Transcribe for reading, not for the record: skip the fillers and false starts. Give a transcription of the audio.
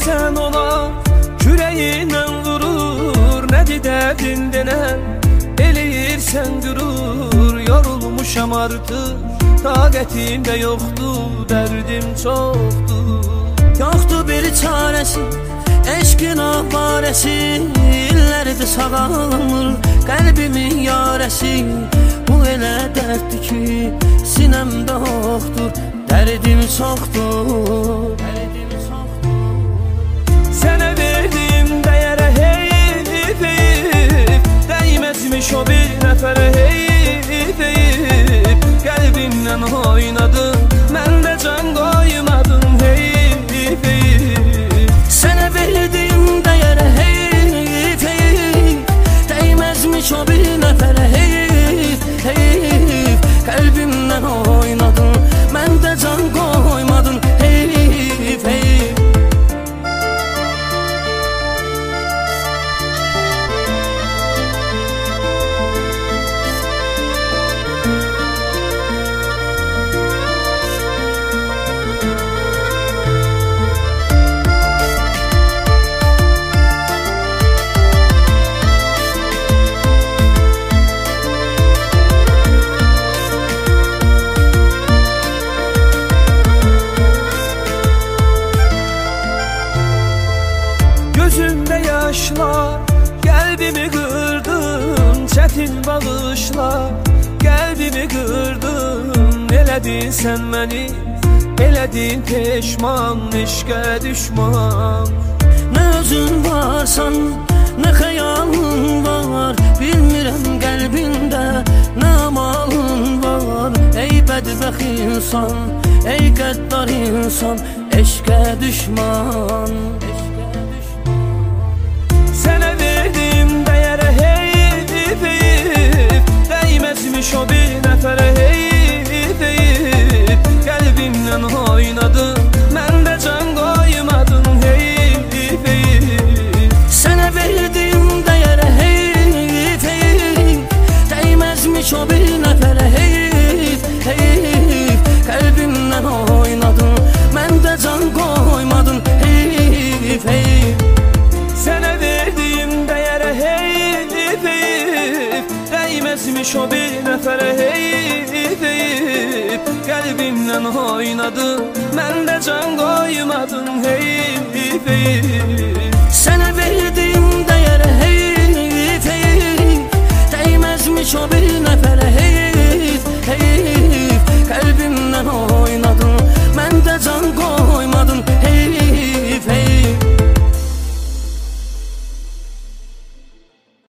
verirsən ona, küreğindən vurur, nədir dərdin denən, eləyirsən durur. Yorulmuşam artıq, taqətim də yoxdur, dərdim çoxdur. Yoxdur bir çarəsi, eşqin avarəsi, illərdir sağalmır qəlbimin yarəsi. Bu elə dərddir ki, sinəmdə yoxdur, dərdim çoxdur. Sənə verdiyim dəyərə heyf heyf, dəyməzmiş o bir nəfərə heyf heyf. Qəlbimdən oynadın, mən də can qoymadım heyf heyf. Sənə verdiyim dəyərə heyf heyf, dəyməzmiş o bir nəfərə heyf heyf. Qəlbimdən oynadın, mən də can qoymadım heyf heyf. Gözümdə yaşlar, qəlbimi qırdın, çətin bağışlar, qəlbimi qırdın. Elədin sən məni, elədin peşman, eşqə düşman. Nə özün varsan, nə xəyalın var, bilmirəm qəlbində nə amalın var. Ey bədbəxt insan, ey qəddar insan, eşqə düşman. Sənə verdim dəyərə heyf heyf, dəyməzmiş o bir nəfərə heyf heyf. Qəlbimdən oynadın, mən də can qoymadım heyf heyf. Sənə verdiyim dəyərə heyf heyf, dəyməzmiş o bir nəfərə heyf heyf. Qəlbimdən oynadın, mən də can qoymadım heyf heyf. Sənə verdiyim dəyərə heyf heyf, dəyməzmiş o bir nəfərə heyf heyf. Qəlbimdən oynadın, mən də can qoymadım heyf heyf.